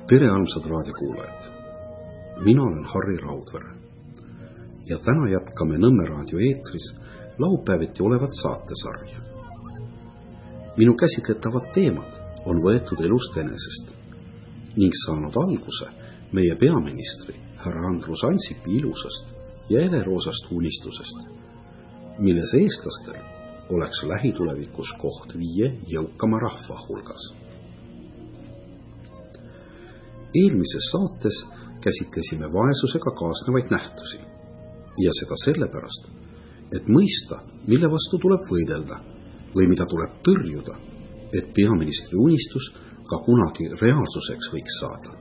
tere armsad raadiokuulajad, mina olen Harri Raudvere ja täna jätkame Nõmme raadio eetris laupäeviti olevat saatesarja. Minu käsitletavad teemad on võetud elust enesest ning saanud alguse meie peaministri härra Andrus Ansipi ilusast ja eleroosast unistusest, milles eestlastel oleks lähitulevikus koht 5 jõukama rahva hulgas. Eelmises saates käsitlesime vaesusega kaasnevaid nähtusi ja seda sellepärast, et mõista, mille vastu tuleb võidelda või mida tuleb tõrjuda, et peaministri unistus ka kunagi reaalsuseks võiks saada.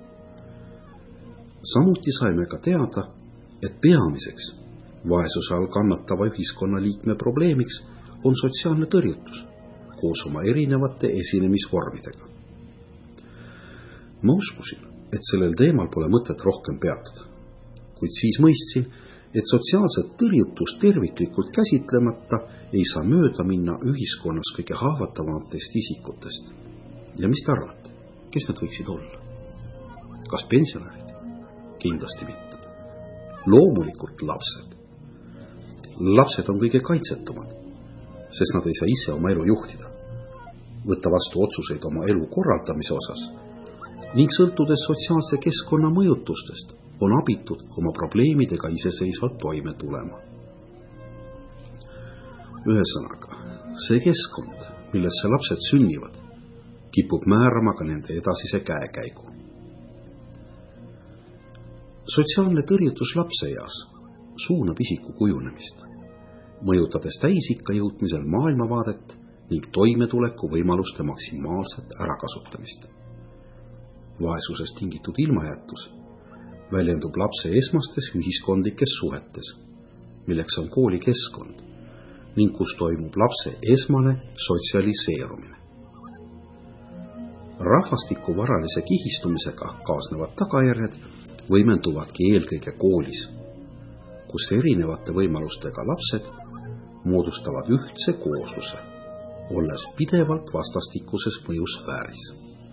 Samuti saime ka teada, et peamiseks vaesuse all kannatava ühiskonnaliikme probleemiks on sotsiaalne tõrjutus koos oma erinevate esinemisvormidega. Ma uskusin, et sellel teemal pole mõtet rohkem peatuda, kuid siis mõistsin, et sotsiaalset tõrjutust terviklikult käsitlemata ei saa mööda minna ühiskonnas kõige haavatavamatest isikutest. Ja mis te arvate, kes need võiksid olla? Kas pensionärid? Kindlasti mitte. Loomulikult lapsed. Lapsed on kõige kaitsetumad, sest nad ei saa ise oma elu juhtida, võtta vastu otsuseid oma elu korraldamise osas ning sõltudes sotsiaalse keskkonna mõjutustest on abitud oma probleemidega iseseisvalt toime tulema. Ühesõnaga, see keskkond, millesse lapsed sünnivad, kipub määrama ka nende edasise käekäigu. Sotsiaalne tõrjutus lapseeas suunab isiku kujunemist, mõjutades täisikka jõudmisel maailmavaadet ning toimetuleku võimaluste maksimaalset ärakasutamist. Vaesusest tingitud ilmajätus väljendub lapse esmastes ühiskondlikes suhetes, milleks on koolikeskkond ning kus toimub lapse esmane sotsialiseerumine. Rahvastiku varalise kihistumisega kaasnevad tagajärjed võimenduvadki eelkõige koolis, kus erinevate võimalustega lapsed moodustavad ühtse koosluse, olles pidevalt vastastikuses mõjusfääris.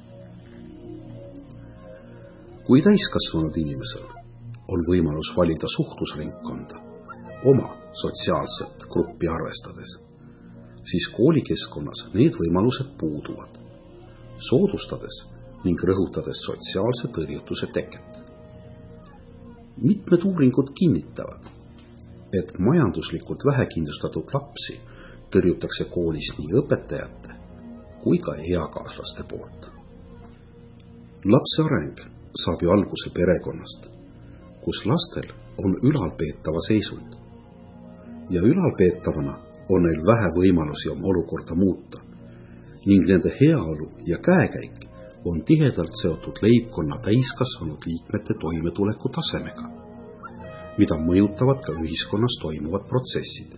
Kui täiskasvanud inimesel on võimalus valida suhtlusringkonda oma sotsiaalset gruppi arvestades, siis koolikeskkonnas need võimalused puuduvad, soodustades ning rõhutades sotsiaalse tõrjutuse teket. Mitmed uuringud kinnitavad, et majanduslikult vähekindlustatud lapsi tõrjutakse koolis nii õpetajate kui ka eakaaslaste poolt. Lapse areng saab ju alguse perekonnast, kus lastel on ülalpeetava seisund ja ülalpeetavana on neil vähe võimalusi oma olukorda muuta ning nende heaolu ja käekäik on tihedalt seotud leibkonna täiskasvanud liikmete toimetuleku tasemega, mida mõjutavad ka ühiskonnas toimuvad protsessid.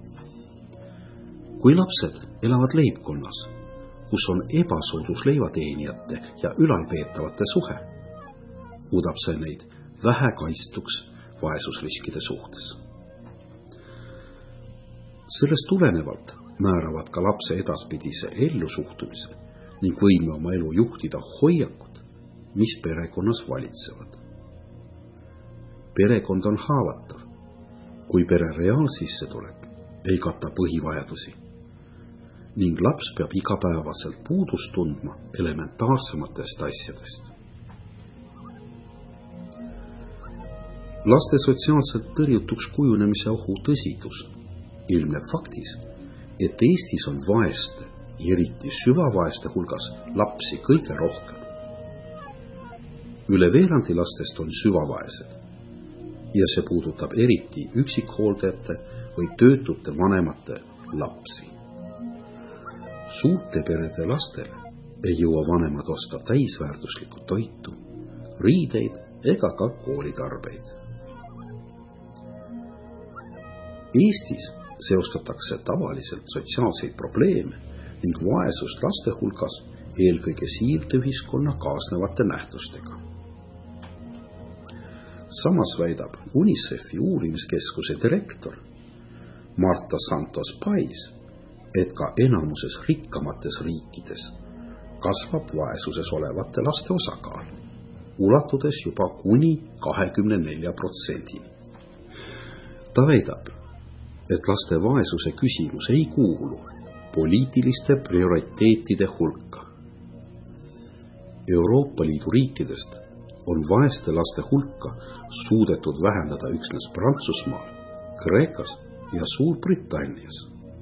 Kui lapsed elavad leibkonnas, kus on ebasoodus leivateenijate ja ülalpeetavate suhe, muudab see neid vähe kaitstuks vaesusriskide suhtes. Sellest tulenevalt määravad ka lapse edaspidise ellusuhtumise ning võime oma elu juhtida hoiakud, mis perekonnas valitsevad. Perekond on haavatav, kui pere reaalsissetulek ei kata põhivajadusi ning laps peab igapäevaselt puudust tundma elementaarsematest asjadest. Laste sotsiaalselt tõrjutuks kujunemise ohu tõsidus ilmneb faktis, et Eestis on vaeste, eriti süvavaeste hulgas lapsi kõige rohkem. Üle veerandi lastest on süvavaesed ja see puudutab eriti üksikhooldajate või töötute vanemate lapsi. Suurte perede lastele ei jõua vanemad osta täisväärtuslikku toitu, riideid ega ka koolitarbeid. Eestis seostatakse tavaliselt sotsiaalseid probleeme ning vaesust laste hulgas eelkõige siirdeühiskonna kaasnevate nähtustega. Samas väidab UNICEF-i uurimiskeskuse direktor Marta Santos Pais, et ka enamuses rikkamates riikides kasvab vaesuses olevate laste osakaal ulatudes juba kuni 24%-ni. Ta väidab, et laste vaesuse küsimus ei kuulu poliitiliste prioriteetide hulka. Euroopa Liidu riikidest on vaeste laste hulka suudetud vähendada üksnes Prantsusmaal, Kreekas ja Suurbritannias.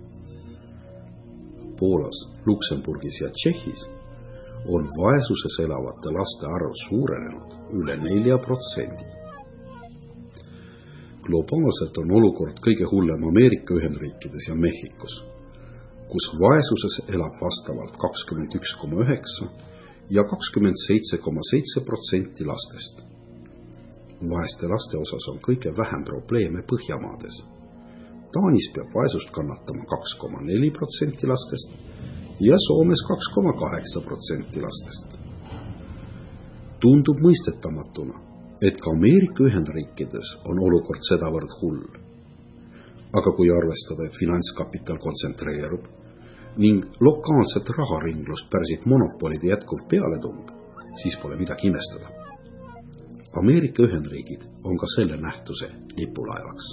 Poolas, Luksemburgis ja Tšehhis on vaesuses elavate laste arv suurenenud üle 4%. Globaalselt on olukord kõige hullem Ameerika Ühendriikides ja Mehhikos, kus vaesuses elab vastavalt 21,9% ja 27,7% lastest. Vaeste laste osas on kõige vähem probleeme Põhjamaades. Taanis peab vaesust kannatama 2,4% lastest ja Soomes 2,8% lastest. Tundub mõistetamatuna, et ka Ameerika Ühendriikides on olukord sedavõrd hull. Aga kui arvestada, et finantskapital kontsentreerub ning lokaalset raharinglust pärsib monopolide jätkuv pealetung, siis pole midagi imestada. Ameerika Ühendriigid on ka selle nähtuse lipulaevaks.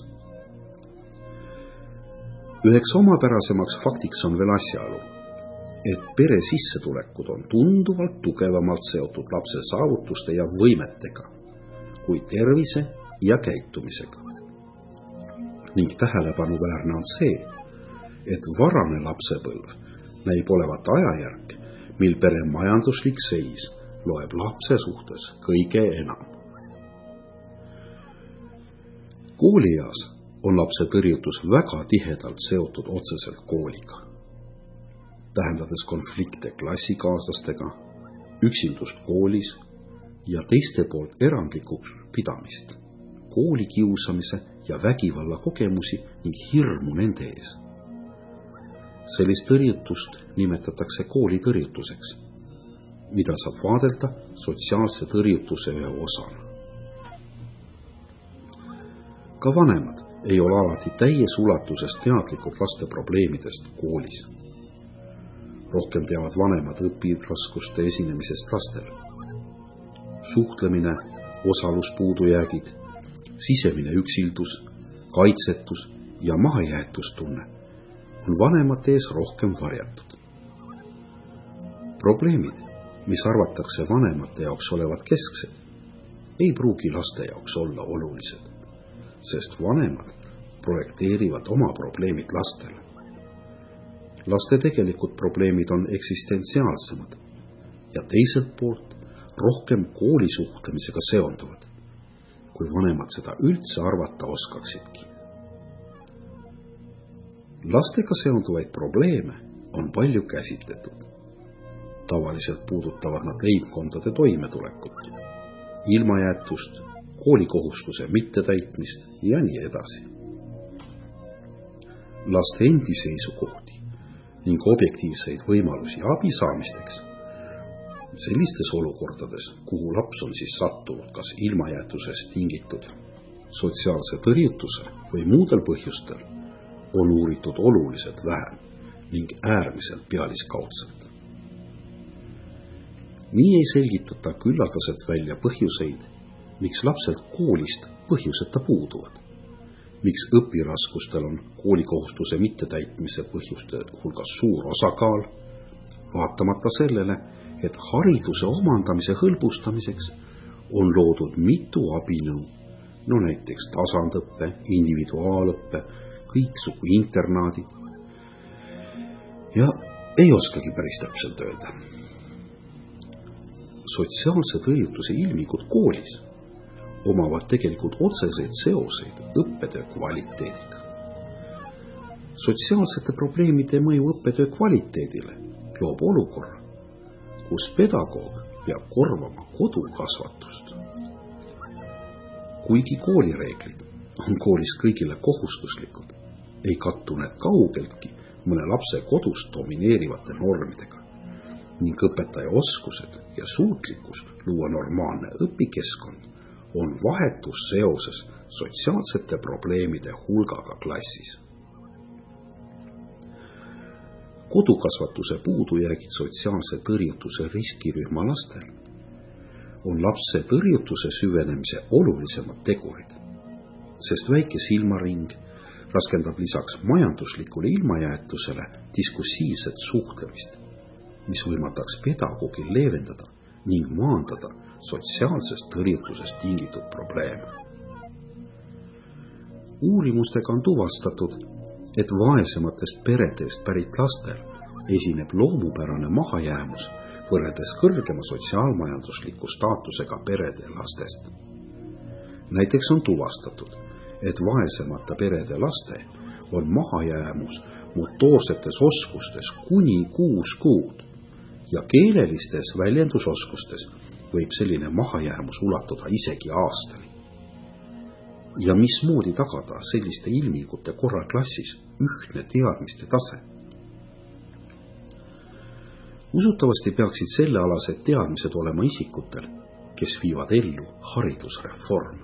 Üheks omapärasemaks faktiks on veel asjaolu, et pere sissetulekud on tunduvalt tugevamalt seotud lapse saavutuste ja võimetega kui tervise ja käitumisega. Ning tähelepanuväärne on see, et varane lapsepõlv näib olevat ajajärk, mil pere majanduslik seis loeb lapse suhtes kõige enam. Koolieas on lapse tõrjutus väga tihedalt seotud otseselt kooliga, tähendades konflikte klassikaaslastega, üksindust koolis ja teiste poolt erandlikuks pidamist, koolikiusamise ja vägivalla kogemusi ning hirmu nende ees. Sellist tõrjutust nimetatakse koolitõrjutuseks, mida saab vaadelda sotsiaalse tõrjutuse ühe osana. Ka vanemad ei ole alati täies ulatuses teadlikud laste probleemidest koolis. Rohkem teavad vanemad õpiraskuste esinemisest lastel. Suhtlemine, osaluspuudujäägid, sisemine üksildus, kaitsetus ja mahajäetustunne on vanemate ees rohkem varjatud. Probleemid, mis arvatakse vanemate jaoks olevat kesksed, ei pruugi laste jaoks olla olulised, sest vanemad projekteerivad oma probleemid lastele. Laste tegelikud probleemid on eksistentsiaalsemad ja teiselt poolt rohkem koolisuhtlemisega seonduvad, kui vanemad seda üldse arvata oskaksidki. Lastega seonduvaid probleeme on palju käsitletud. Tavaliselt puudutavad nad leibkondade toimetulekut, ilmajäetust, koolikohustuse mittetäitmist ja nii edasi. Laste endi seisukohti ning objektiivseid võimalusi abi saamisteks sellistes olukordades, kuhu laps on siis sattunud kas ilmajäetusest tingitud sotsiaalse tõrjutuse või muudel põhjustel, on uuritud oluliselt vähem ning äärmiselt pealiskaudselt. Nii ei selgitata küllaldaselt välja põhjuseid, miks lapsed koolist põhjuseta puuduvad, miks õpiraskustel on koolikohustuse mittetäitmise põhjuste hulgas suur osakaal, vaatamata sellele, et hariduse omandamise hõlbustamiseks on loodud mitu abinõu, näiteks tasandõppe, individuaalõppe, kõiksugu internaadid ja ei oskagi päris täpselt öelda. Sotsiaalse tõrjutuse ilmingud koolis omavad tegelikult otseseid seoseid õppetöö kvaliteediga. Sotsiaalsete probleemide mõju õppetöö kvaliteedile loob olukorra, kus pedagoog peab korvama kodukasvatust. Kuigi koolireeglid on koolis kõigile kohustuslikud, ei kattu need kaugeltki mõne lapse kodust domineerivate normidega ning õpetaja oskused ja suutlikkus luua normaalne õpikeskkond on vahetus seoses sotsiaalsete probleemide hulgaga klassis. Kodukasvatuse puudujäägid sotsiaalse tõrjutuse riskirühma lastel on lapse tõrjutuse süvenemise olulisemad tegurid, sest väike silmaring raskendab lisaks majanduslikule ilmajäetusele diskussiivset suhtlemist, mis võimaldaks pedagoogil leevendada ning maandada sotsiaalsest tõrjutusest tingitud probleeme. Uurimustega on tuvastatud, et vaesematest peredest pärit lastel esineb loomupärane mahajäämus võrreldes kõrgema sotsiaalmajandusliku staatusega perede lastest. Näiteks on tuvastatud, et vaesemate perede laste on mahajäämus motoorsetes oskustes kuni 6 kuud ja keelelistes väljendusoskustes võib selline mahajäämus ulatuda isegi aastani. Ja mismoodi tagada selliste ilmingute korral klassis ühtne teadmiste tase? Usutavasti peaksid sellealased teadmised olema isikutel, kes viivad ellu haridusreforme.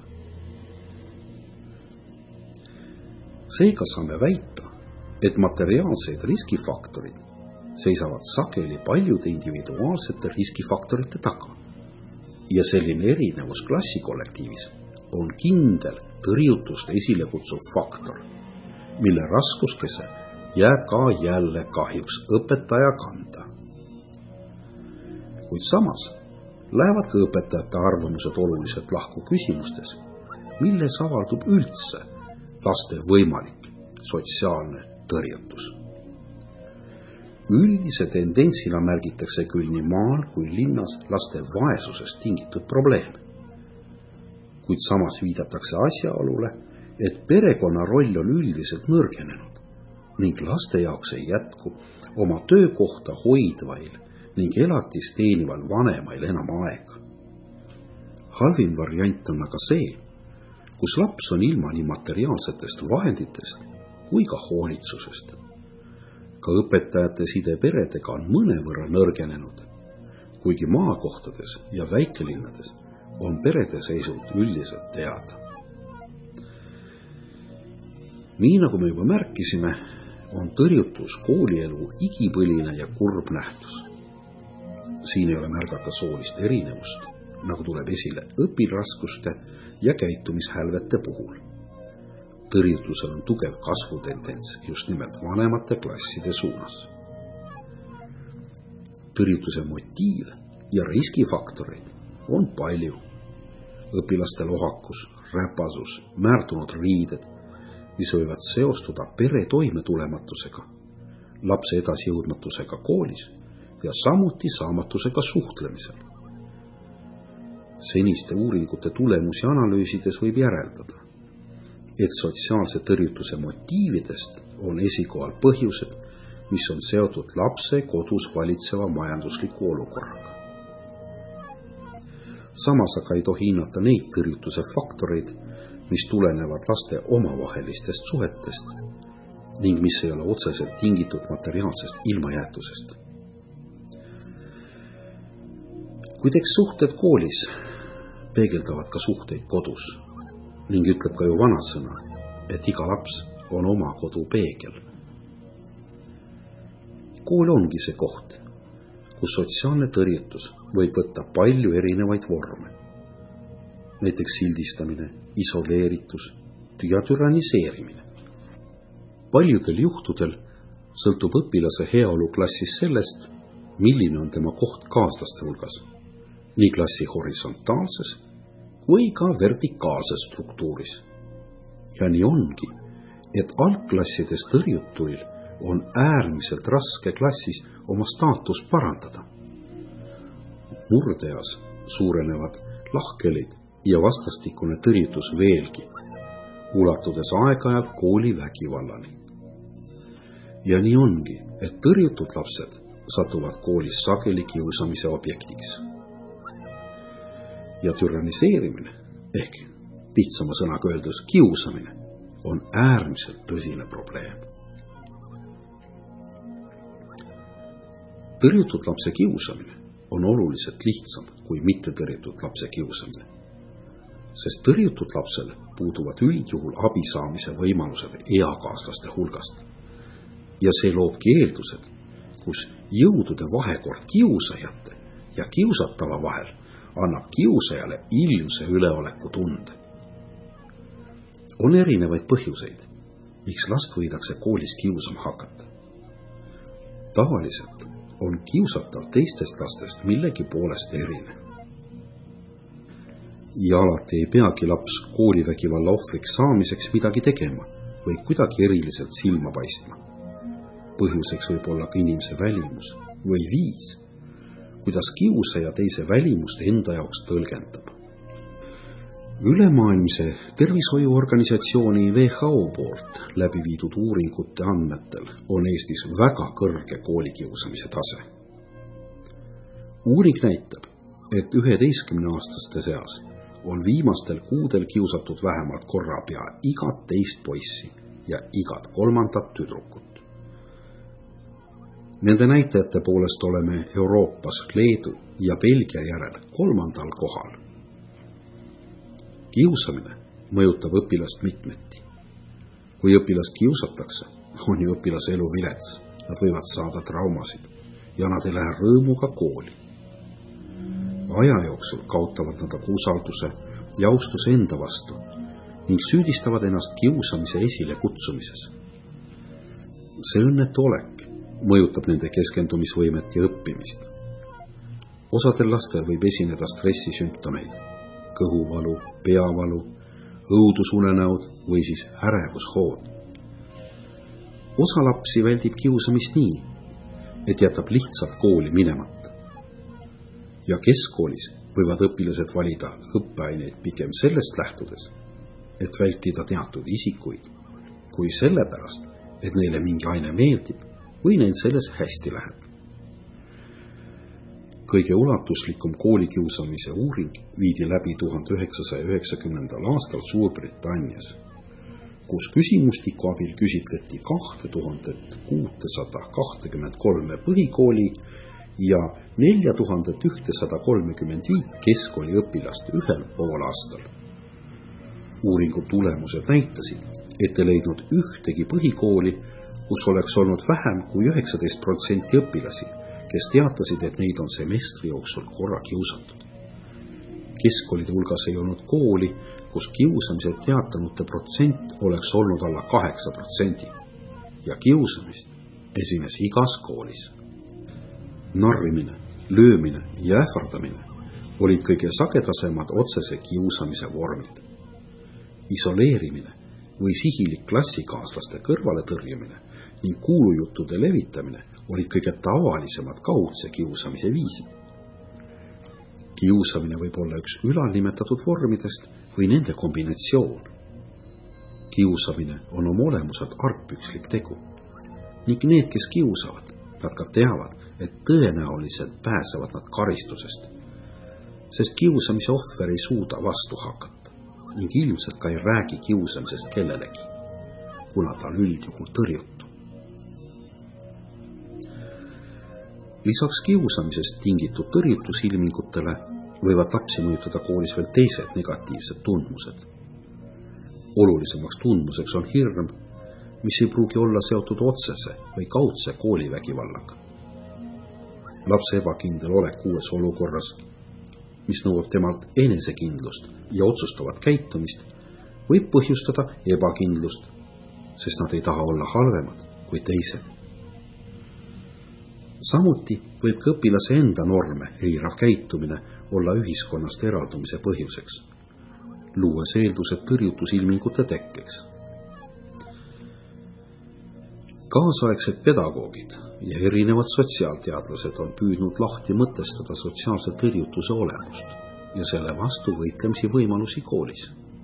Seega saame väita, et materiaalsed riskifaktorid seisavad sageli paljude individuaalsete riskifaktorite taga ja selline erinevus klassikollektiivis on kindel tõrjutust esile kutsuv faktor, mille raskuskese jääb ka jälle kahjuks õpetaja kanda. Kuid samas lähevad ka õpetajate arvamused oluliselt lahku küsimustes, milles avaldub üldse laste võimalik sotsiaalne tõrjutus. Üldise tendentsina märgitakse küll nii maal kui linnas laste vaesusest tingitud probleeme. Kuid samas viidatakse asjaolule, et perekonna roll on üldiselt nõrgenenud ning laste jaoks ei jätku oma töökohta hoidvail ning elatist teenival vanemail enam aega. Halvim variant on aga see, kus laps on ilma nii materiaalsetest vahenditest kui ka hoolitsusest. Ka õpetajate side peredega on mõnevõrra nõrgenenud, kuigi maakohtades ja väikelinnades on perede seisund üldiselt teada. Nii nagu me juba märkisime, on tõrjutus koolielu igipõline ja kurb nähtus. Siin ei ole märgata soolist erinevust, nagu tuleb esile õpiraskuste ja käitumishälvete puhul. Tõrjutusel on tugev kasvutendents just nimelt vanemate klasside suunas. Tõrjutuse motiive ja riskifaktoreid on palju. Õpilaste lohakus, räpasus, määrdunud riided, mis võivad seostuda pere toimetulematusega, lapse edasijõudmatusega koolis ja samuti saamatusega suhtlemisel. Seniste uuringute tulemusi analüüsides võib järeldada, et sotsiaalse tõrjutuse motiividest on esikohal põhjused, mis on seotud lapse kodus valitseva majandusliku olukorraga. Samas aga ei tohi hinnata neid tõrjutuse faktoreid, mis tulenevad laste omavahelistest suhetest ning mis ei ole otseselt tingitud materiaalsest ilmajäetusest. Kuid eks suhted koolis peegeldavad ka suhteid kodus ning ütleb ka ju vanasõna, et iga laps on oma kodu peegel. Kool ongi see koht, kus sotsiaalne tõrjutus võib võtta palju erinevaid vorme. Näiteks sildistamine, isoleeritus ja türaniseerimine. Paljudel juhtudel sõltub õpilase heaolu klassis sellest, milline on tema koht kaaslaste hulgas, nii klassi horisontaalses kui ka vertikaalses struktuuris. Ja nii ongi, et algklassides tõrjutuil on äärmiselt raske klassis oma staatust parandada. Murdeas suurenevad lahkelid ja vastastikune tõrjutus veelgi, ulatudes aeg-ajalt kooli vägivallani. Ja nii ongi, et tõrjutud lapsed satuvad koolis sageli kiusamise objektiks. Ja türaniseerimine ehk lihtsama sõnaga öeldes kiusamine on äärmiselt tõsine probleem. Tõrjutud lapse kiusamine on oluliselt lihtsam kui mittetõrjutud lapse kiusamine, sest tõrjutud lapsel puuduvad üldjuhul abi saamise võimalused eakaaslaste hulgast. Ja see loobki eeldused, kus jõudude vahekord kiusajate ja kiusatava vahel annab kiusajale iljuse üleoleku tunde. On erinevaid põhjuseid, miks last võidakse koolis kiusama hakata. Tavaliselt on kiusatav teistest lastest millegi poolest erinev. Ja alati ei peagi laps koolivägivalla ohvriks saamiseks midagi tegema või kuidagi eriliselt silma paistma. Põhjuseks võib olla ka inimese välimus või viis, kuidas kiusaja teise välimust enda jaoks tõlgendab. Ülemaailmse tervishoiuorganisatsiooni WHO poolt läbi viidud uuringute andmetel on Eestis väga kõrge koolikiusamise tase. Uuring näitab, et 11-aastaste seas on viimastel kuudel kiusatud vähemalt korra pea igat teist poissi ja igat kolmandat tüdrukut. Nende näitajate poolest oleme Euroopas Leedu ja Belgia järel 3. kohal. Kiusamine mõjutab õpilast mitmeti. Kui õpilast kiusatakse, on ju õpilase elu vilets, nad võivad saada traumasid ja nad ei lähe rõõmuga kooli. Aja jooksul kaotavad nad aga usalduse ja austuse enda vastu ning süüdistavad ennast kiusamise esile kutsumises. See õnnetu olek mõjutab nende keskendumisvõimet ja õppimist. Osadel lastel võib esineda stressisümptomeid, kõhuvalu, peavalu, õudusunenäod või siis ärevushood. Osa lapsi väldib kiusamist nii, et jätab lihtsalt kooli minemata. Ja keskkoolis võivad õpilased valida õppeaineid pigem sellest lähtudes, et vältida teatud isikuid, kui sellepärast, et neile mingi aine meeldib või neil selles hästi läheb. Kõige ulatuslikum koolikiusamise uuring viidi läbi 1990. aastal Suurbritannias, kus küsimustiku abil küsitleti 2623 põhikooli ja 4135 keskkooli õpilast 1,5 aastal. Uuringu tulemused näitasid, et ei leidnud ühtegi põhikooli, kus oleks olnud vähem kui 19% õpilasi, kes teatasid, et neid on semestri jooksul korra kiusatud. Keskkoolide hulgas ei olnud kooli, kus kiusamise teatanute protsent oleks olnud alla 8% ja kiusamist esines igas koolis. Narrimine, löömine ja ähvardamine olid kõige sagedasemad otsese kiusamise vormid. Isoleerimine või sihilik klassikaaslaste kõrvale tõrjumine ning kuulujuttude levitamine olid kõige tavalisemad kaudse kiusamise viisid. Kiusamine võib olla üks ülalnimetatud vormidest või nende kombinatsioon. Kiusamine on oma olemuselt argpükslik tegu ning need, kes kiusavad, nad ka teavad, et tõenäoliselt pääsevad nad karistusest, sest kiusamise ohver ei suuda vastu hakata ning ilmselt ka ei räägi kiusamisest kellelegi, kuna ta on üldjuhul tõrjutu. Lisaks kiusamisest tingitud tõrjutusilmingutele võivad lapsi mõjutada koolis veel teised negatiivsed tundmused. Olulisemaks tundmuseks on hirm, mis ei pruugi olla seotud otsese või kaudse koolivägivallaga. Lapse ebakindel olek uues olukorras, mis nõuab temalt enesekindlust ja otsustavat käitumist, võib põhjustada ebakindlust, sest nad ei taha olla halvemad kui teised. Samuti võib ka õpilase enda norme eirav käitumine olla ühiskonnast eraldumise põhjuseks, luues eeldused tõrjutusilmingute tekkeks. Kaasaegsed pedagoogid ja erinevad sotsiaalteadlased on püüdnud lahti mõtestada sotsiaalse tõrjutuse olemust ja selle vastu võitlemisi võimalusi koolis.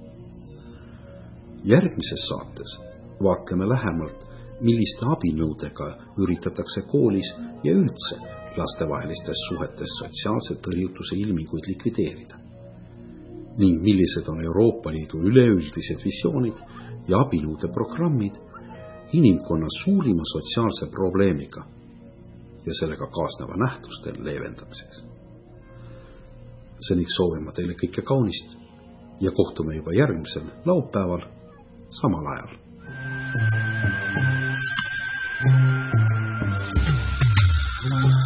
Järgmises saates vaatleme lähemalt, milliste abinõudega üritatakse koolis ja üldse lastevahelistes suhetes sotsiaalse tõrjutuse ilminguid likvideerida ning millised on Euroopa Liidu üleüldised visioonid ja abinõude programmid inimkonna suurima sotsiaalse probleemiga ja sellega kaasneva nähtuste leevendamiseks. Seniks soovin ma teile kõike kaunist ja kohtume juba järgmisel laupäeval samal ajal.